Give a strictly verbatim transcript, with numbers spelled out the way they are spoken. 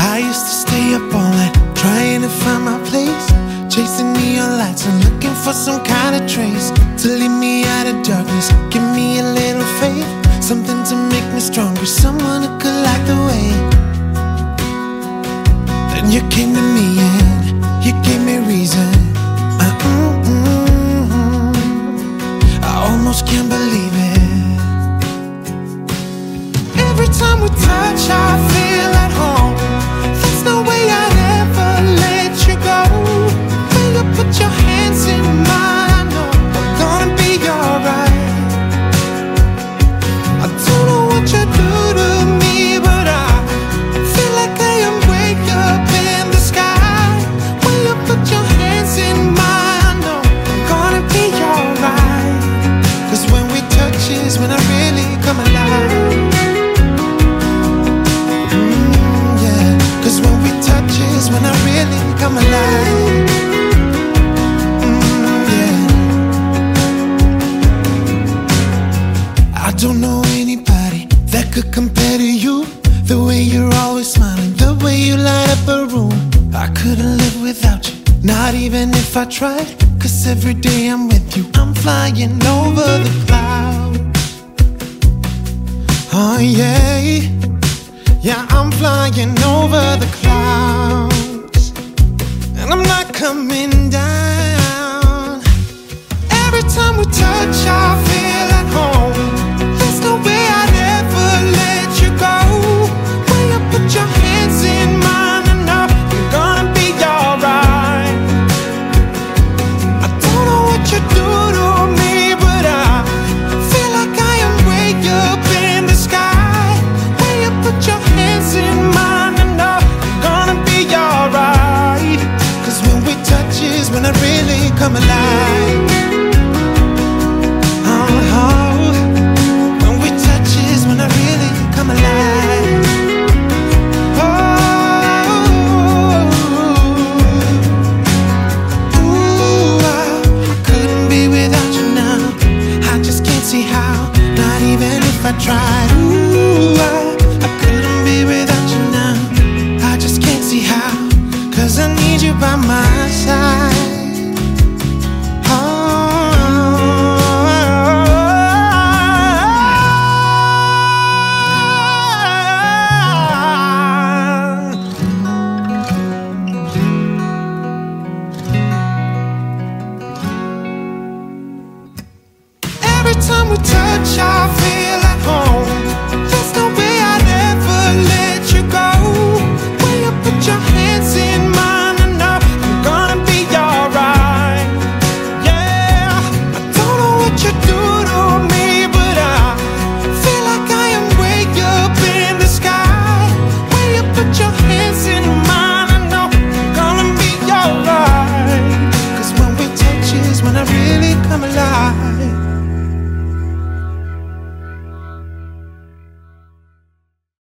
I used to stay up all night trying to find my place, chasing neon lights and looking for some kind of trace to lead me out of darkness. Give me a little faith, something to make me stronger, someone who could light the way. Then you came to me and you gave me reason. uh, mm, mm, I almost can't believe it. Every time we touch I feel at home. There's no way I'd ever let you go. When you put your hands in mine, I know I'm gonna be alright. I don't know what you do to me, but I feel like I am way up in the sky. When you put your hands in mine, I know I'm gonna be alright. Cause when we touch is when I really come alive. When I really come alive. mm, yeah. I don't know anybody that could compare to you. The way you're always smiling, the way you light up a room. I couldn't live without you, not even if I tried. Cause every day I'm with you, I'm flying over the clouds. Oh yeah, yeah, I'm flying over the clouds, and I'm not coming down. Every time we touch, I